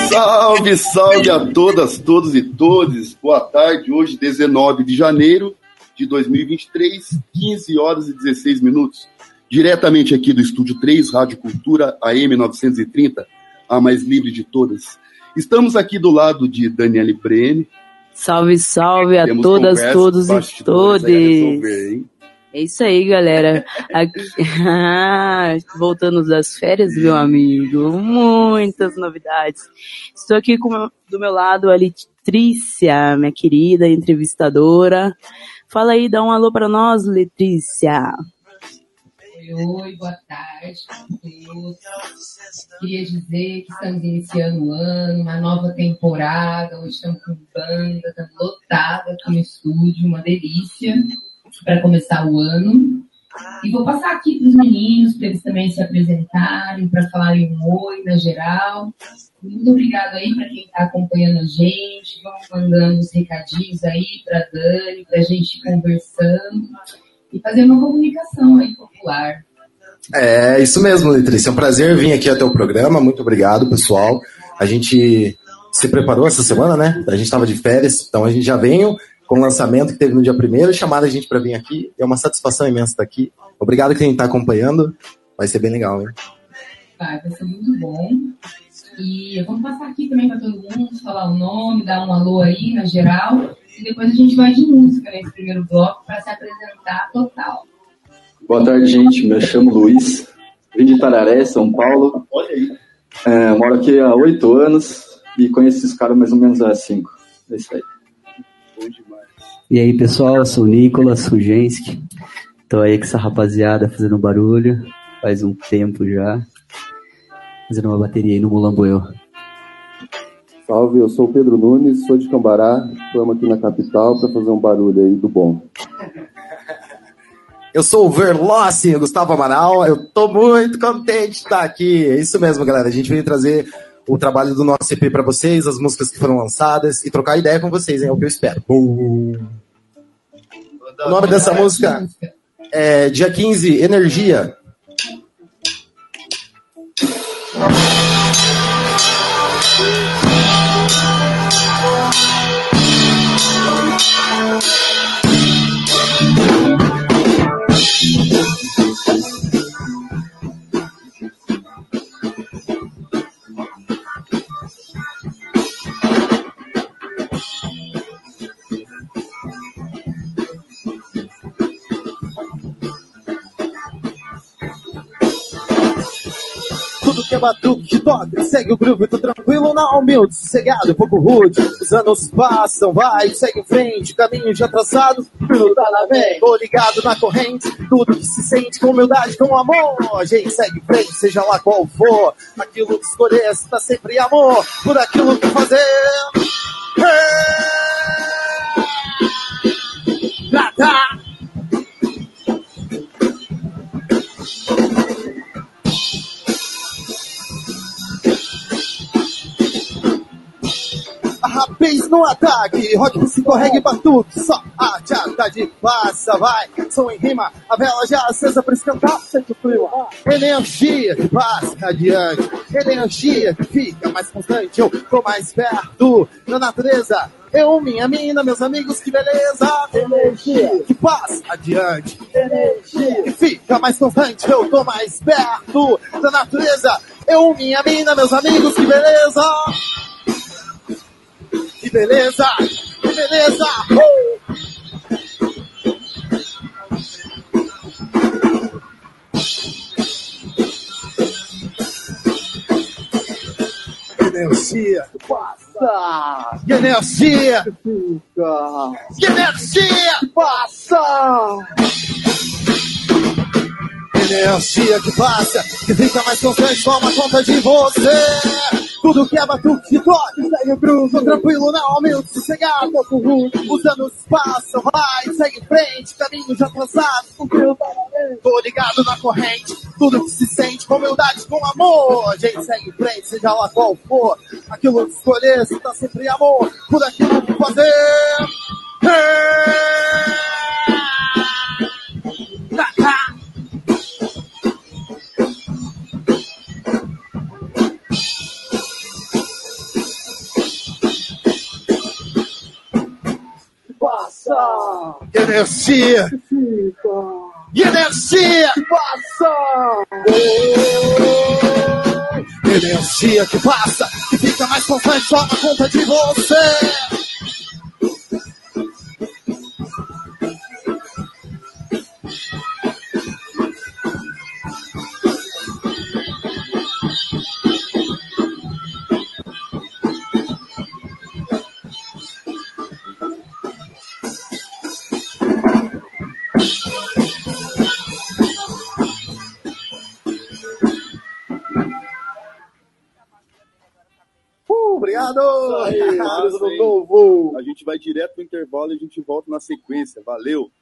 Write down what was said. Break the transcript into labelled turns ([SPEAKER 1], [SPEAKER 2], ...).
[SPEAKER 1] Salve, salve a todas, todos e todes. Boa tarde, hoje 19 de janeiro de 2023, 15 horas e 16 minutos. Diretamente aqui do Estúdio 3, Rádio Cultura AM 930, a mais livre de todas. Estamos aqui do lado de Daniele Brene.
[SPEAKER 2] Salve, salve a todas, todos e todes. É isso aí, galera. Aqui... Voltando das férias, meu amigo. Muitas novidades. Estou aqui do meu lado a Letrícia, minha querida entrevistadora. Fala aí, dá um alô para nós, Letrícia.
[SPEAKER 3] Oi, boa tarde a todos. Queria dizer que estamos iniciando o ano, uma nova temporada. Hoje estamos com banda, estamos lotados aqui no estúdio, uma delícia para começar o ano. E vou passar aqui para os meninos, para eles também se apresentarem, para falarem um oi na geral. Muito obrigado aí para quem está acompanhando a gente. Vamos mandando os recadinhos aí para Dani, para a gente ir conversando e fazer uma comunicação aí popular.
[SPEAKER 4] É isso mesmo, Letrícia. É um prazer vir aqui até o programa. Muito obrigado, pessoal. A gente se preparou essa semana, né? A gente estava de férias, então a gente já veio com o lançamento que teve no dia 1º, chamaram a gente para vir aqui. É uma satisfação imensa estar aqui. Obrigado quem está acompanhando. Vai ser bem legal, hein?
[SPEAKER 3] Vai ser muito bom. E vamos passar aqui também para todo mundo, falar o nome, dar um alô aí na geral. E depois a gente vai de música nesse primeiro bloco para se apresentar total.
[SPEAKER 5] Boa tarde, gente. Me chamo Luiz. Vim de Tararé, São Paulo.
[SPEAKER 1] Olha aí.
[SPEAKER 5] Moro aqui há 8 anos e conheço esses caras mais ou menos há 5. É isso aí.
[SPEAKER 6] E aí, pessoal, eu sou o Nicolas Rugenski. Tô aí com essa rapaziada fazendo barulho. Faz um tempo já. Fazendo uma bateria aí no Mulamboeu.
[SPEAKER 7] Salve, eu sou o Pedro Nunes, sou de Cambará. Estamos aqui na capital para fazer um barulho aí do bom.
[SPEAKER 4] Eu sou o Verlossi, Gustavo Amaral. Eu tô muito contente de estar aqui. É isso mesmo, galera. A gente veio trazer o trabalho do nosso EP para vocês, as músicas que foram lançadas e trocar ideia com vocês, hein? É o que eu espero. O nome dessa música é dia 15, Energia.
[SPEAKER 8] Tudo que é batuque, toca, segue o groove, tô tranquilo, não humilde, sossegado, pouco rude. Os anos passam, vai, segue em frente, caminho já traçado, tá na vem. Tô ligado na corrente, tudo que se sente com humildade, com amor. A gente segue em frente, seja lá qual for, aquilo que escolher, tá sempre amor, por aquilo que fazer. A rapaz no ataque, rock, psicorregue, batuque, só a tarde passa, vai, som em rima, a vela já acesa pra esquentar, sente o frio, energia que passa adiante, energia que fica mais constante, eu tô mais perto da natureza, eu, minha mina, meus amigos, que beleza, energia que passa adiante, energia que fica mais constante, eu tô mais perto da natureza, eu, minha mina, meus amigos, que beleza. Que beleza! Que beleza! Energia que passa! Que energia que fica! Que energia que passa! Energia que passa, que fica mais constante, toma conta de você. Tudo que é batuque, toque, segue o groove, tô tranquilo, não humilde, sossegado, pouco ruim. Os anos passam, vai, segue em frente, caminho já traçado, tô ligado na corrente, tudo que se sente com humildade, com amor. A gente segue em frente, seja lá qual for, aquilo que escolher, se tá sempre amor, por aquilo que fazer. passa. Energia que fica. Energia que passa. Energia que passa, que fica mais constante, toma conta de você. Obrigado!
[SPEAKER 1] Aí, novo. A gente vai direto pro intervalo e a gente volta na sequência. Valeu!